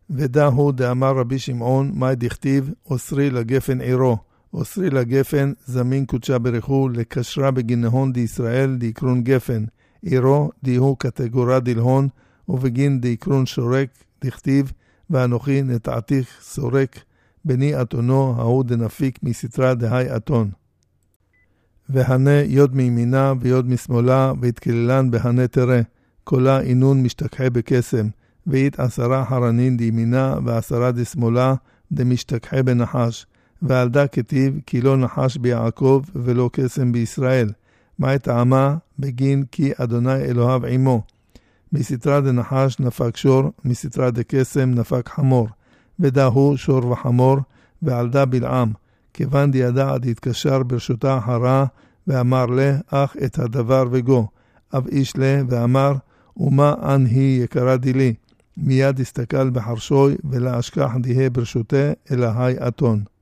ודהו דאמר רבי שמעון, מה דכתיב, אוסרי לגפן עירו. אוסרי לגפן, זמין קודשה ברכו, לקשרה בגינהון דישראל, דיקרון גפן. עירו, דיהו קטגורה דלהון, ובגין דיקרון שורק, דכתיב, ואנוכי נטעתיך סורק, בני אתונו, ההוא דנפיק מסתרה דהי אתון. והנה יוד מימינה ויוד משמאלה, והתקללן בהנה תרא, קולה אינון משתכחה בקסם, וית 10 חרנין דימינה ו10 דשמאלה, דמשתכחה בנחש, ועלדה כתיב, כי לא נחש ביעקב ולא קסם בישראל. מה טעמה? בגין כי אדוני אלוהיו עמו. מסתרה דנחש נפק שור, מסתרה דקסם נפק חמור. ודהו שור וחמור, ועלדה בלעם. כיוון דידע דתקשר ברשותה אחרה, ואמר לה, אך את הדבר וגו. אב איש לה, ואמר, ומה אן היא יקרה דילי. מיד הסתכל בחרשוי, ולהשכח דיהה ברשותה, אלא היי אתון.